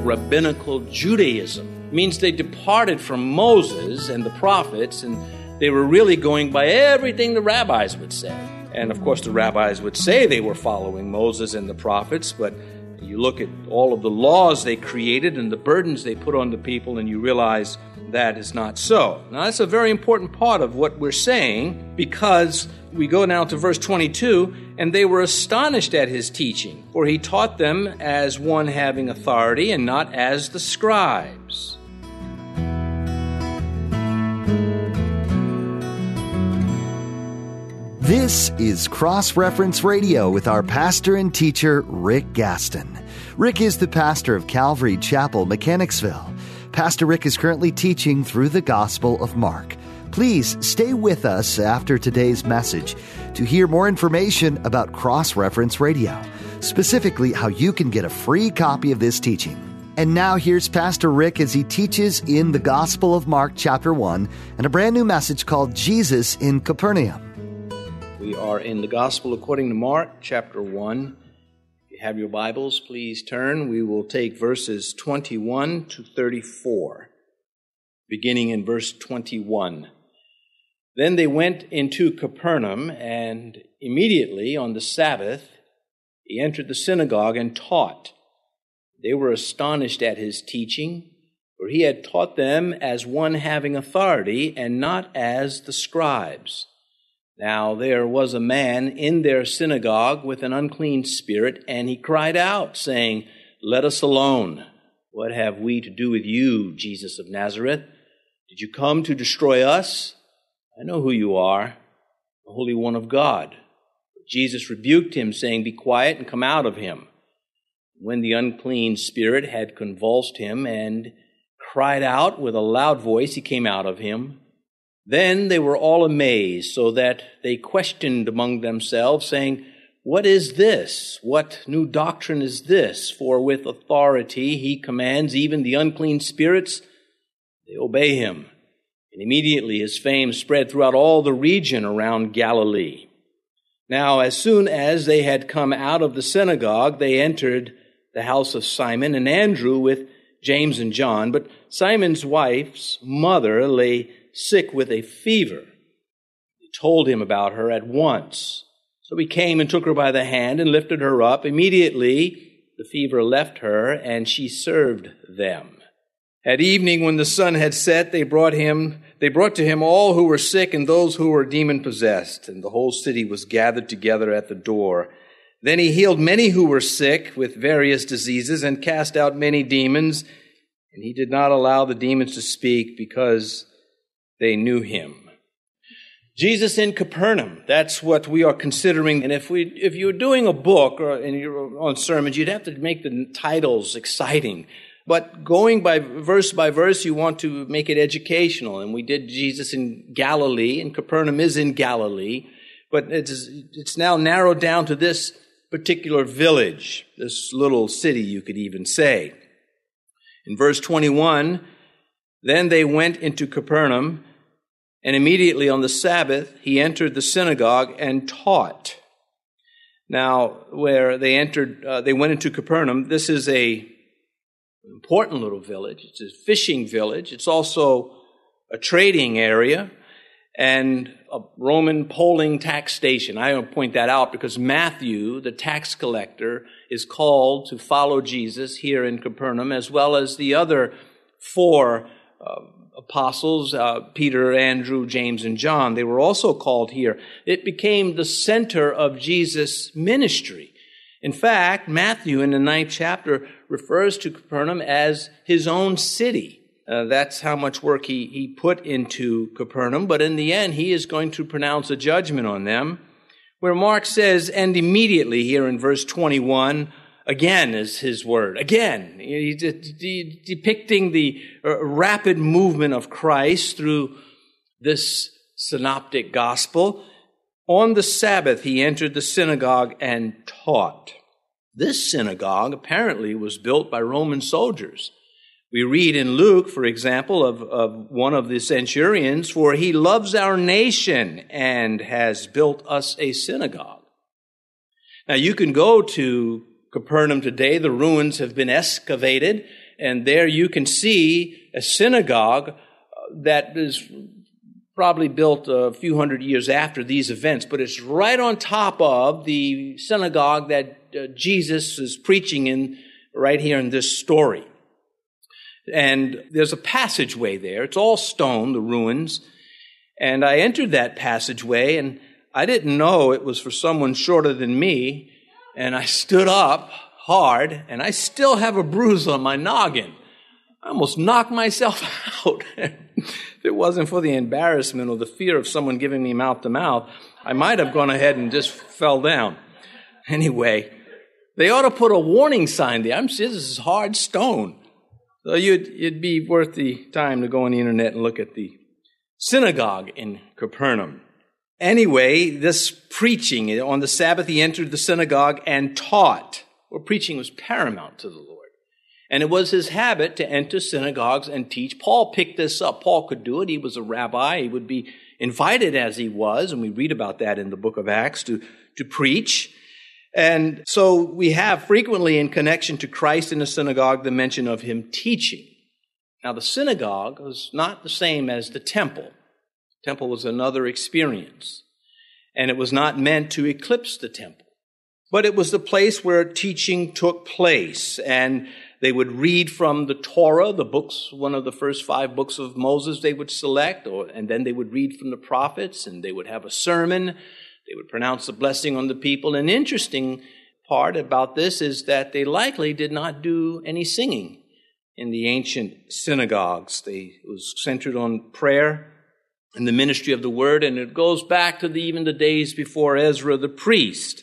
rabbinical Judaism. It means they departed from Moses and the prophets, and they were really going by everything the rabbis would say. And of course, the rabbis would say they were following Moses and the prophets, but you look at all of the laws they created and the burdens they put on the people, and you realize that is not so. Now, that's a very important part of what we're saying, because we go now to verse 22, and they were astonished at his teaching, for he taught them as one having authority and not as the scribes. This is Cross-Reference Radio with our pastor and teacher, Rick Gaston. Rick is the pastor of Calvary Chapel, Mechanicsville. Pastor Rick is currently teaching through the Gospel of Mark. Please stay with us after today's message to hear more information about Cross-Reference Radio, specifically how you can get a free copy of this teaching. And now here's Pastor Rick as he teaches in the Gospel of Mark chapter 1 and a brand new message called Jesus in Capernaum. We are in the Gospel according to Mark, chapter 1. If you have your Bibles, please turn. We will take verses 21 to 34, beginning in verse 21. Then they went into Capernaum, and immediately on the Sabbath he entered the synagogue and taught. They were astonished at his teaching, for he had taught them as one having authority, and not as the scribes. Now there was a man in their synagogue with an unclean spirit, and he cried out, saying, "Let us alone. What have we to do with you, Jesus of Nazareth? Did you come to destroy us? I know who you are, the Holy One of God." But Jesus rebuked him, saying, "Be quiet and come out of him." When the unclean spirit had convulsed him and cried out with a loud voice, he came out of him. Then they were all amazed, so that they questioned among themselves, saying, "What is this? What new doctrine is this? For with authority he commands even the unclean spirits. They obey him." And immediately his fame spread throughout all the region around Galilee. Now, as soon as they had come out of the synagogue, they entered the house of Simon and Andrew with James and John. But Simon's wife's mother lay sick with a fever. They told him about her at once. So he came and took her by the hand and lifted her up. Immediately the fever left her, and she served them. At evening, when the sun had set, they brought to him all who were sick and those who were demon-possessed, and the whole city was gathered together at the door. Then he healed many who were sick with various diseases and cast out many demons, and he did not allow the demons to speak because they knew him. Jesus in Capernaum, that's what we are considering. And if you're doing a book and you're on sermons, you'd have to make the titles exciting. But going by verse, you want to make it educational. And we did Jesus in Galilee, and Capernaum is in Galilee. But it's now narrowed down to this particular village, this little city, you could even say. In verse 21, then they went into Capernaum, and immediately on the Sabbath, he entered the synagogue and taught. Now, where they went into Capernaum. This is an important little village. It's a fishing village. It's also a trading area and a Roman polling tax station. I don't point that out because Matthew, the tax collector, is called to follow Jesus here in Capernaum, as well as the other four apostles, Peter, Andrew, James, and John. They were also called here. It became the center of Jesus' ministry. In fact, Matthew in the 9th chapter refers to Capernaum as his own city. That's how much work he put into Capernaum. But in the end, he is going to pronounce a judgment on them, where Mark says, and immediately here in verse 21, again is his word. Again, he's depicting the rapid movement of Christ through this synoptic gospel. On the Sabbath, he entered the synagogue and taught. This synagogue apparently was built by Roman soldiers. We read in Luke, for example, of one of the centurions, "For he loves our nation and has built us a synagogue." Now, you can go to Capernaum today. The ruins have been excavated, and there you can see a synagogue that is probably built a few hundred years after these events, but it's right on top of the synagogue that Jesus is preaching in right here in this story. And there's a passageway there. It's all stone, the ruins. And I entered that passageway, and I didn't know it was for someone shorter than me. And I stood up hard, and I still have a bruise on my noggin. I almost knocked myself out. If it wasn't for the embarrassment or the fear of someone giving me mouth to mouth, I might have gone ahead and just fell down. Anyway, they ought to put a warning sign there. This is hard stone. So it'd be worth the time to go on the internet and look at the synagogue in Capernaum. Anyway, this preaching, on the Sabbath he entered the synagogue and taught. Well, preaching was paramount to the Lord. And it was his habit to enter synagogues and teach. Paul picked this up. Paul could do it. He was a rabbi. He would be invited as he was, and we read about that in the book of Acts, to preach. And so we have frequently in connection to Christ in the synagogue the mention of him teaching. Now, the synagogue was not the same as the temple. The temple was another experience, and it was not meant to eclipse the temple. But it was the place where teaching took place, and they would read from the Torah, the books, one of the first 5 books of Moses they would select, and then they would read from the prophets, and they would have a sermon. They would pronounce a blessing on the people. An interesting part about this is that they likely did not do any singing in the ancient synagogues. It was centered on prayer and the ministry of the word, and it goes back to even the days before Ezra the priest.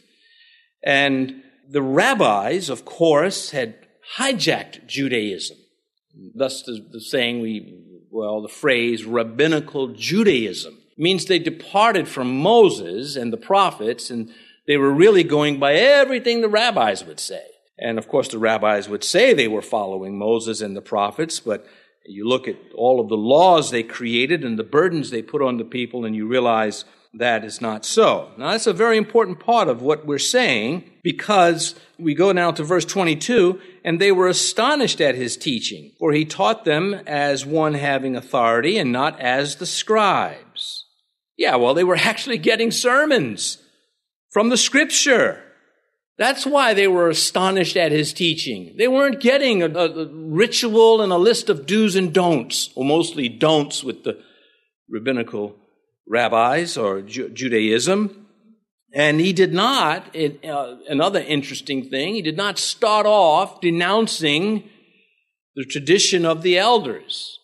And the rabbis, of course, had hijacked Judaism. Thus the saying, the phrase rabbinical Judaism means they departed from Moses and the prophets, and they were really going by everything the rabbis would say. And of course, the rabbis would say they were following Moses and the prophets, but you look at all of the laws they created and the burdens they put on the people, and you realize that is not so. Now, that's a very important part of what we're saying, because we go now to verse 22, and they were astonished at his teaching, for he taught them as one having authority and not as the scribes. Yeah, well, they were actually getting sermons from the Scripture. That's why they were astonished at his teaching. They weren't getting a ritual and a list of do's and don'ts, or mostly don'ts with the rabbinical rabbis or Judaism. And he did not, another interesting thing, he did not start off denouncing the tradition of the elders.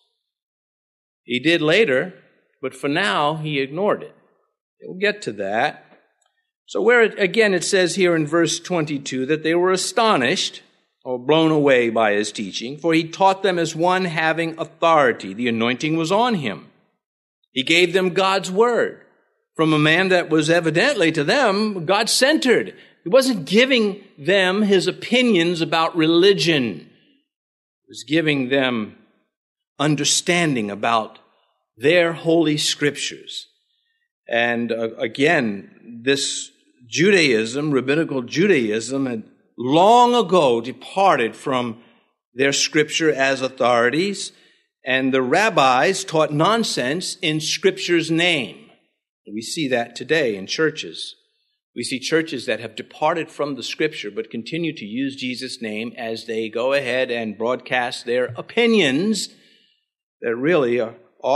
He did later, but for now, he ignored it. We'll get to that. So again, it says here in verse 22 that they were astonished or blown away by his teaching, for he taught them as one having authority. The anointing was on him. He gave them God's word from a man that was evidently to them God-centered. He wasn't giving them his opinions about religion. He was giving them understanding about their holy scriptures. And again, this Judaism, rabbinical Judaism, had long ago departed from their scripture as authorities, and the rabbis taught nonsense in Scripture's name. We see that today in churches. We see churches that have departed from the Scripture but continue to use Jesus' name as they go ahead and broadcast their opinions that really are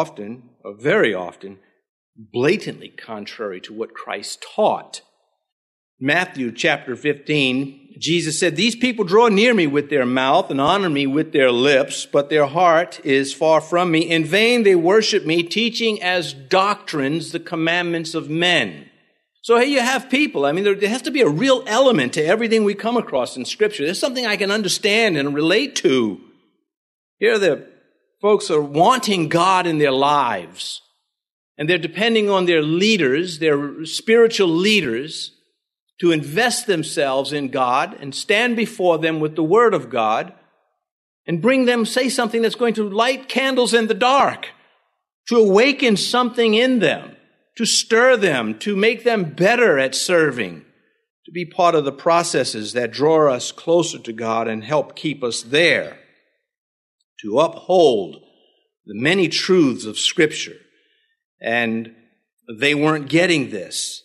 very often, blatantly contrary to what Christ taught. Matthew chapter 15, Jesus said, "These people draw near me with their mouth and honor me with their lips, but their heart is far from me. In vain they worship me, teaching as doctrines the commandments of men." So here you have people. There has to be a real element to everything we come across in Scripture. There's something I can understand and relate to. Here the folks are wanting God in their lives, and they're depending on their leaders, their spiritual leaders, to invest themselves in God and stand before them with the Word of God and say something that's going to light candles in the dark, to awaken something in them, to stir them, to make them better at serving, to be part of the processes that draw us closer to God and help keep us there. to uphold the many truths of Scripture. And they weren't getting this.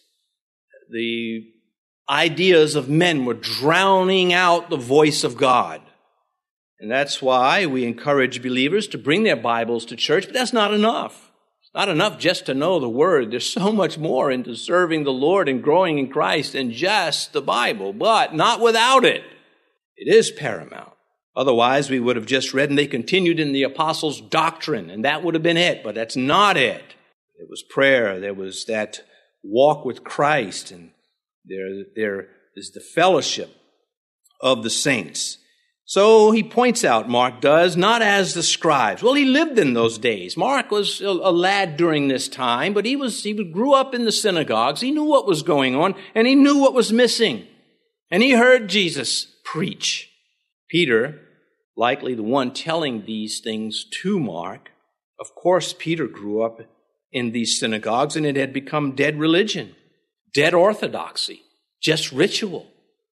The ideas of men were drowning out the voice of God. And that's why we encourage believers to bring their Bibles to church, but that's not enough. It's not enough just to know the Word. There's so much more into serving the Lord and growing in Christ than just the Bible, but not without it. It is paramount. Otherwise, we would have just read, and they continued in the apostles' doctrine, and that would have been it, but that's not it. There was prayer, there was that walk with Christ, and there is the fellowship of the saints. So he points out, Mark does, not as the scribes. Well, he lived in those days. Mark was a lad during this time, but he grew up in the synagogues. He knew what was going on, and he knew what was missing. And he heard Jesus preach. Peter, likely the one telling these things to Mark, of course, Peter grew up in these synagogues, and it had become dead religion, dead orthodoxy, just ritual.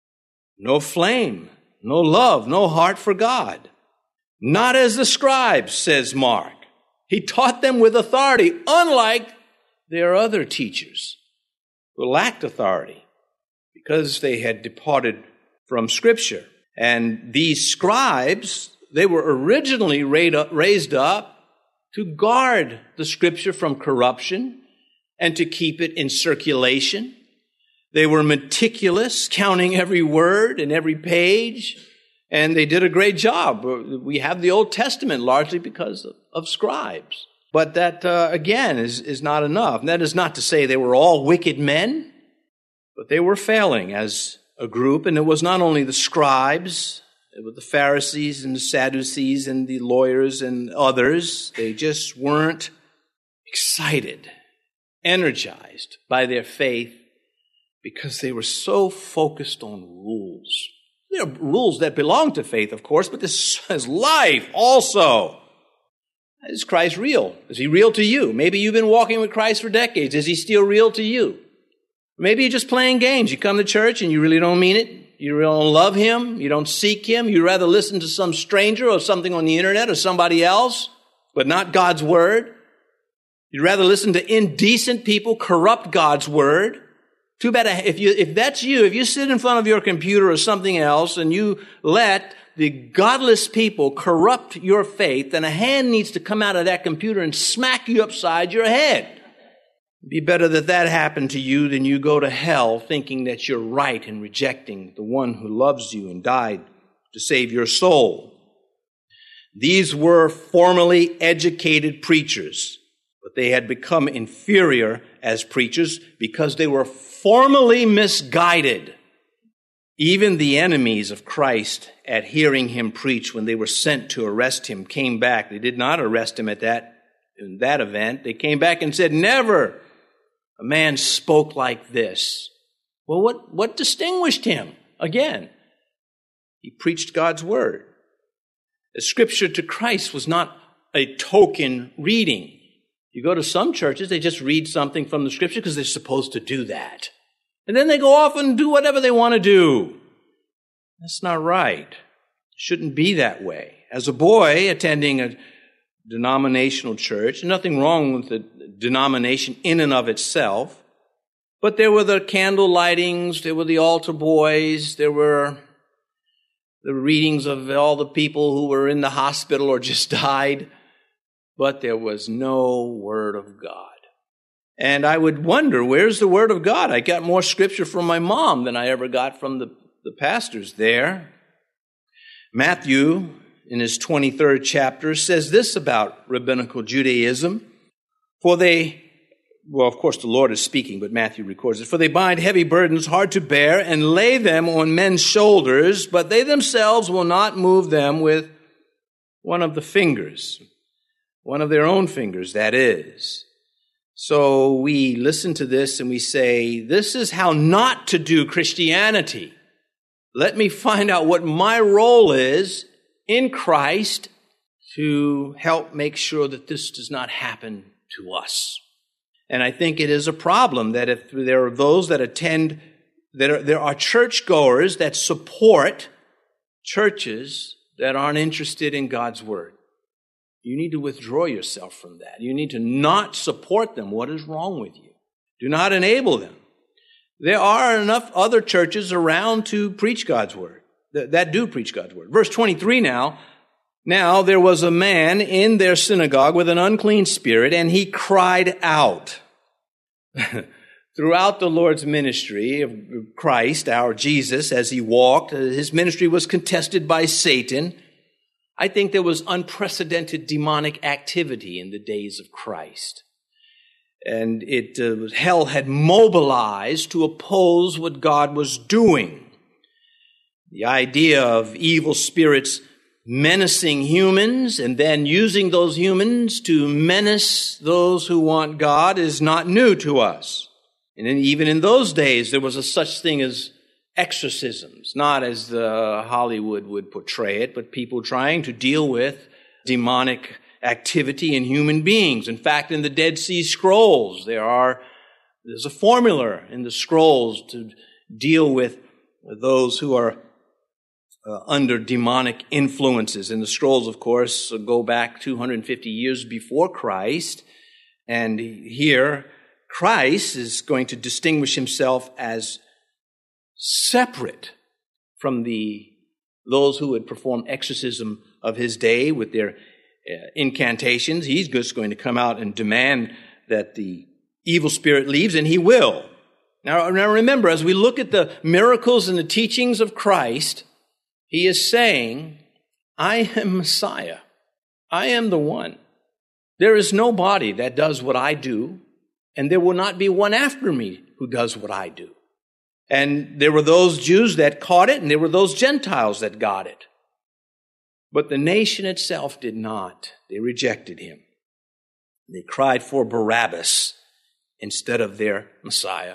No flame, no love, no heart for God. Not as the scribes, says Mark. He taught them with authority, unlike their other teachers who lacked authority because they had departed from Scripture. And these scribes, they were originally raised up to guard the Scripture from corruption and to keep it in circulation. They were meticulous, counting every word and every page, and they did a great job. We have the Old Testament largely because of scribes. But that, again, is not enough. And that is not to say they were all wicked men, but they were failing as a group, and it was not only the scribes, it was the Pharisees and the Sadducees and the lawyers and others. They just weren't excited, energized by their faith, because they were so focused on rules. There are rules that belong to faith, of course, but this is life also. Is Christ real? Is he real to you? Maybe you've been walking with Christ for decades. Is he still real to you? Maybe you're just playing games. You come to church and you really don't mean it. You really don't love him. You don't seek him. You'd rather listen to some stranger or something on the internet or somebody else, but not God's word. You'd rather listen to indecent people corrupt God's word. Too bad if that's you, if you sit in front of your computer or something else and you let the godless people corrupt your faith, then a hand needs to come out of that computer and smack you upside your head. It'd be better that happened to you than you go to hell thinking that you're right in rejecting the one who loves you and died to save your soul. These were formally educated preachers, but they had become inferior as preachers because they were formally misguided. Even the enemies of Christ, at hearing him preach when they were sent to arrest him, came back. They did not arrest him in that event. They came back and said, "Never a man spoke like this." Well, what distinguished him? Again, he preached God's word. The scripture to Christ was not a token reading. You go to some churches, they just read something from the scripture because they're supposed to do that. And then they go off and do whatever they want to do. That's not right. It shouldn't be that way. As a boy attending a denominational church, nothing wrong with the denomination in and of itself, but there were the candle lightings, there were the altar boys, there were the readings of all the people who were in the hospital or just died, but there was no Word of God. And I would wonder, where's the Word of God? I got more scripture from my mom than I ever got from the pastors there. Matthew, in his 23rd chapter, says this about rabbinical Judaism. Of course the Lord is speaking, but Matthew records it. "For they bind heavy burdens hard to bear and lay them on men's shoulders, but they themselves will not move them with one of the fingers." One of their own fingers, that is. So we listen to this and we say, this is how not to do Christianity. Let me find out what my role is in Christ to help make sure that this does not happen to us. And I think it is a problem that if there are those that attend, there are churchgoers that support churches that aren't interested in God's word. You need to withdraw yourself from that. You need to not support them. What is wrong with you? Do not enable them. There are enough other churches around to preach God's word, that do preach God's word. Verse 23 now there was a man in their synagogue with an unclean spirit, and he cried out. Throughout the Lord's ministry of Christ, our Jesus, as he walked, his ministry was contested by Satan. I think there was unprecedented demonic activity in the days of Christ. And hell had mobilized to oppose what God was doing. The idea of evil spirits menacing humans and then using those humans to menace those who want God is not new to us. And even in those days, there was a such thing as exorcisms, not as Hollywood would portray it, but people trying to deal with demonic activity in human beings. In fact, in the Dead Sea Scrolls, there's a formula in the scrolls to deal with those who are under demonic influences. And the scrolls, of course, go back 250 years before Christ. And here, Christ is going to distinguish himself as separate from those who would perform exorcism of his day with their incantations. He's just going to come out and demand that the evil spirit leaves, and he will. Now remember, as we look at the miracles and the teachings of Christ, he is saying, I am Messiah. I am the one. There is nobody that does what I do, and there will not be one after me who does what I do. And there were those Jews that caught it, and there were those Gentiles that got it. But the nation itself did not. They rejected him. They cried for Barabbas instead of their Messiah.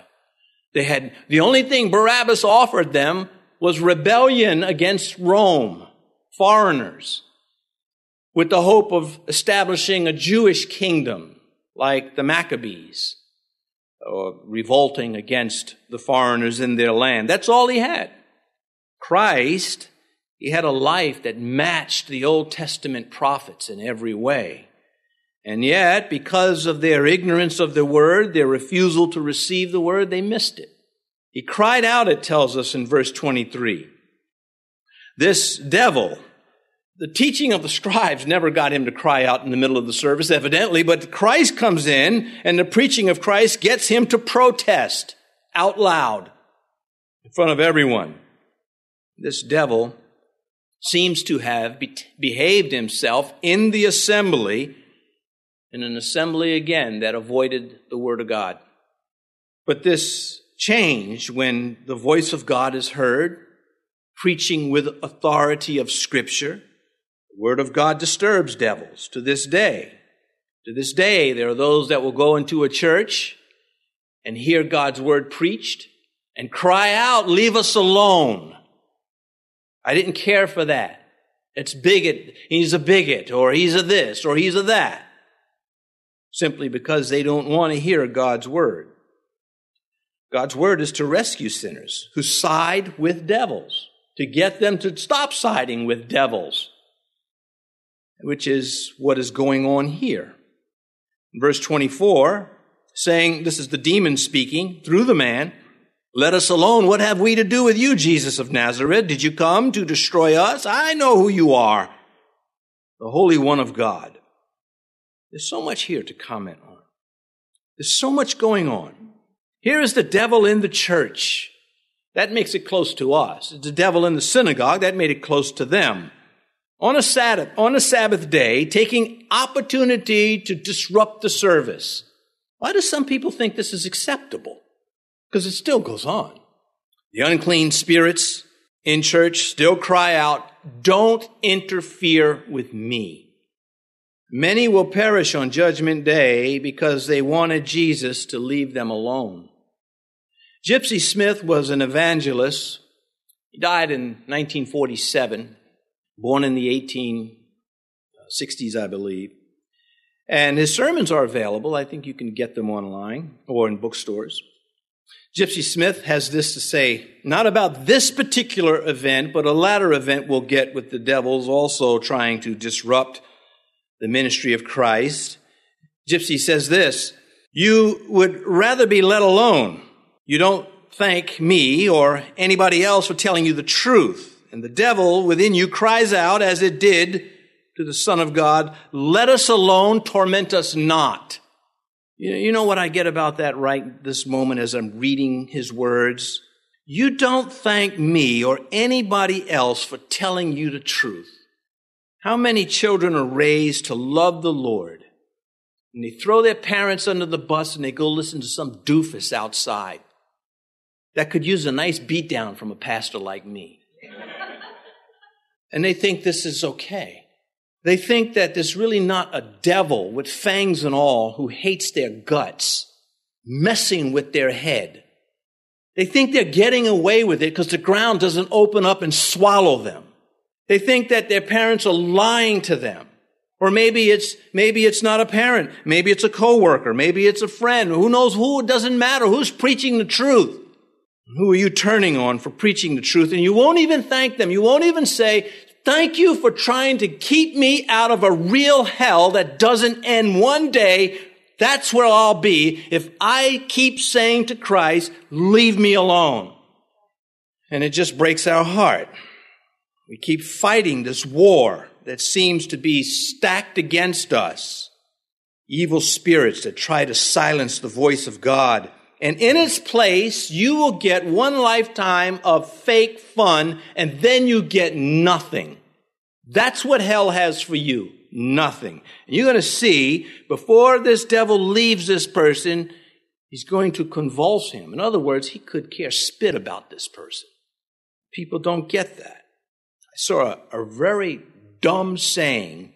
The only thing Barabbas offered them was rebellion against Rome, foreigners, with the hope of establishing a Jewish kingdom like the Maccabees, or revolting against the foreigners in their land. That's all he had. Christ, he had a life that matched the Old Testament prophets in every way. And yet, because of their ignorance of the word, their refusal to receive the word, they missed it. He cried out, it tells us in verse 23. This devil, the teaching of the scribes never got him to cry out in the middle of the service, evidently, but Christ comes in, and the preaching of Christ gets him to protest out loud in front of everyone. This devil seems to have behaved himself in the assembly, in an assembly again that avoided the word of God. But this changed when the voice of God is heard, preaching with authority of Scripture. The word of God disturbs devils to this day. To this day, there are those that will go into a church and hear God's word preached and cry out, "Leave us alone. I didn't care for that. It's bigot. He's a bigot, or he's a this, or he's a that." Simply because they don't want to hear God's word. God's word is to rescue sinners who side with devils, to get them to stop siding with devils, which is what is going on here. In verse 24, saying, this is the demon speaking through the man, "Let us alone. What have we to do with you, Jesus of Nazareth? Did you come to destroy us? I know who you are, the Holy One of God." There's so much here to comment on. There's so much going on. Here is the devil in the church. That makes it close to us. It's the devil in the synagogue. That made it close to them. On a Sabbath day, taking opportunity to disrupt the service. Why do some people think this is acceptable? Because it still goes on. The unclean spirits in church still cry out, "Don't interfere with me." Many will perish on Judgment Day because they wanted Jesus to leave them alone. Gypsy Smith was an evangelist. He died in 1947, born in the 1860s, I believe. And his sermons are available. I think you can get them online or in bookstores. Gypsy Smith has this to say, not about this particular event, but a latter event we'll get with the devils also trying to disrupt the ministry of Christ. Gypsy says this, you would rather be let alone. You don't thank me or anybody else for telling you the truth. And the devil within you cries out, as it did to the Son of God, let us alone, torment us not. You know what I get about that right this moment as I'm reading his words? You don't thank me or anybody else for telling you the truth. How many children are raised to love the Lord, and they throw their parents under the bus and they go listen to some doofus outside that could use a nice beatdown from a pastor like me. And they think this is okay. They think that there's really not a devil with fangs and all who hates their guts, messing with their head. They think they're getting away with it because the ground doesn't open up and swallow them. They think that their parents are lying to them. Or maybe it's not a parent. Maybe it's a coworker. Maybe it's a friend. Who knows who? It doesn't matter. Who's preaching the truth? Who are you turning on for preaching the truth? And you won't even thank them. You won't even say, thank you for trying to keep me out of a real hell that doesn't end one day. That's where I'll be if I keep saying to Christ, leave me alone. And it just breaks our heart. We keep fighting this war that seems to be stacked against us. Evil spirits that try to silence the voice of God. And in its place, you will get one lifetime of fake fun, and then you get nothing. That's what hell has for you. Nothing. And you're going to see, before this devil leaves this person, he's going to convulse him. In other words, he could care spit about this person. People don't get that. I saw a very dumb saying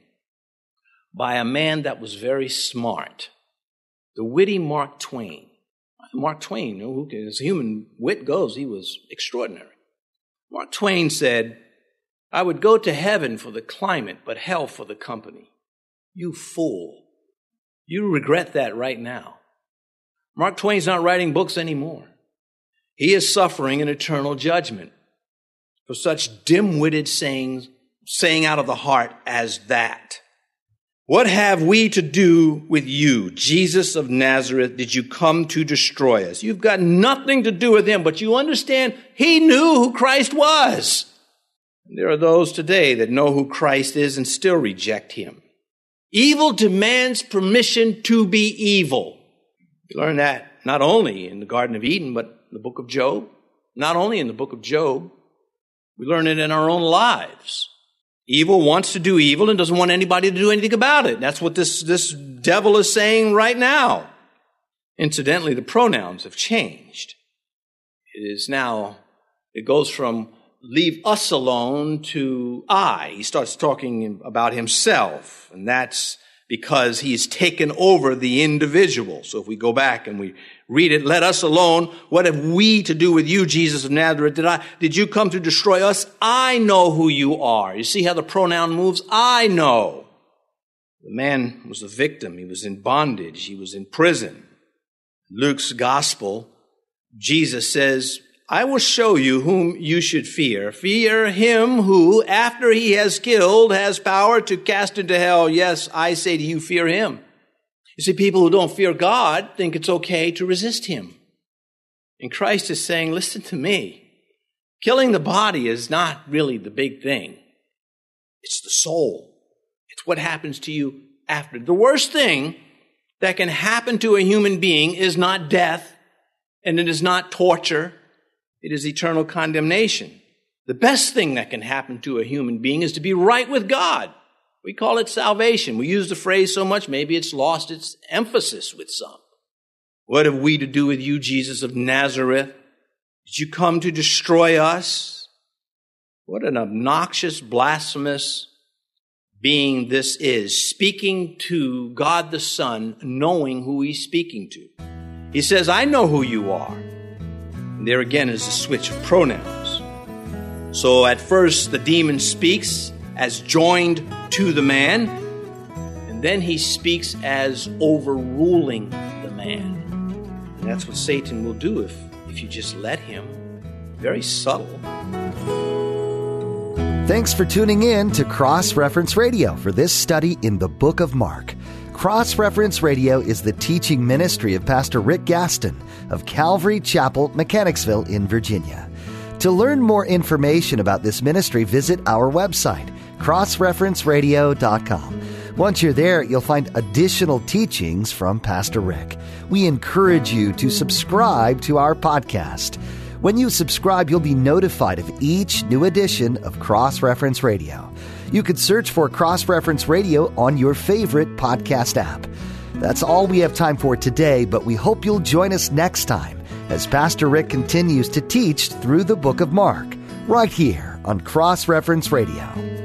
by a man that was very smart. The witty Mark Twain. Mark Twain, as human wit goes, he was extraordinary. Mark Twain said, I would go to heaven for the climate, but hell for the company. You fool. You regret that right now. Mark Twain's not writing books anymore. He is suffering an eternal judgment for such dim-witted saying out of the heart as that. What have we to do with you, Jesus of Nazareth? Did you come to destroy us? You've got nothing to do with him, but you understand he knew who Christ was. There are those today that know who Christ is and still reject him. Evil demands permission to be evil. We learn that not only in the Garden of Eden, but in the book of Job. Not only in the book of Job, we learn it in our own lives. Evil wants to do evil and doesn't want anybody to do anything about it. That's what this devil is saying right now. Incidentally, the pronouns have changed. It goes from leave us alone to I. He starts talking about himself, and that's because he's taken over the individual. So if we go back and we read it, let us alone. What have we to do with you, Jesus of Nazareth? Did you come to destroy us? I know who you are. You see how the pronoun moves? I know. The man was a victim. He was in bondage. He was in prison. Luke's gospel, Jesus says, I will show you whom you should fear. Fear him who, after he has killed, has power to cast into hell. Yes, I say to you, fear him. You see, people who don't fear God think it's okay to resist him. And Christ is saying, listen to me. Killing the body is not really the big thing. It's the soul. It's what happens to you after. The worst thing that can happen to a human being is not death, and it is not torture. It is eternal condemnation. The best thing that can happen to a human being is to be right with God. We call it salvation. We use the phrase so much, maybe it's lost its emphasis with some. What have we to do with you, Jesus of Nazareth? Did you come to destroy us? What an obnoxious, blasphemous being this is, speaking to God the Son, knowing who he's speaking to. He says, I know who you are. And there again is a switch of pronouns. So at first the demon speaks as joined to the man, and then he speaks as overruling the man. And that's what Satan will do if you just let him. Very subtle. Thanks for tuning in to Cross Reference Radio for this study in the book of Mark. Cross Reference Radio is the teaching ministry of Pastor Rick Gaston of Calvary Chapel, Mechanicsville in Virginia. To learn more information about this ministry, visit our website, crossreferenceradio.com. Once you're there, you'll find additional teachings from Pastor Rick. We encourage you to subscribe to our podcast. When you subscribe, you'll be notified of each new edition of Cross Reference Radio. You could search for Cross Reference Radio on your favorite podcast app. That's all we have time for today, but we hope you'll join us next time as Pastor Rick continues to teach through the book of Mark, right here on Cross Reference Radio.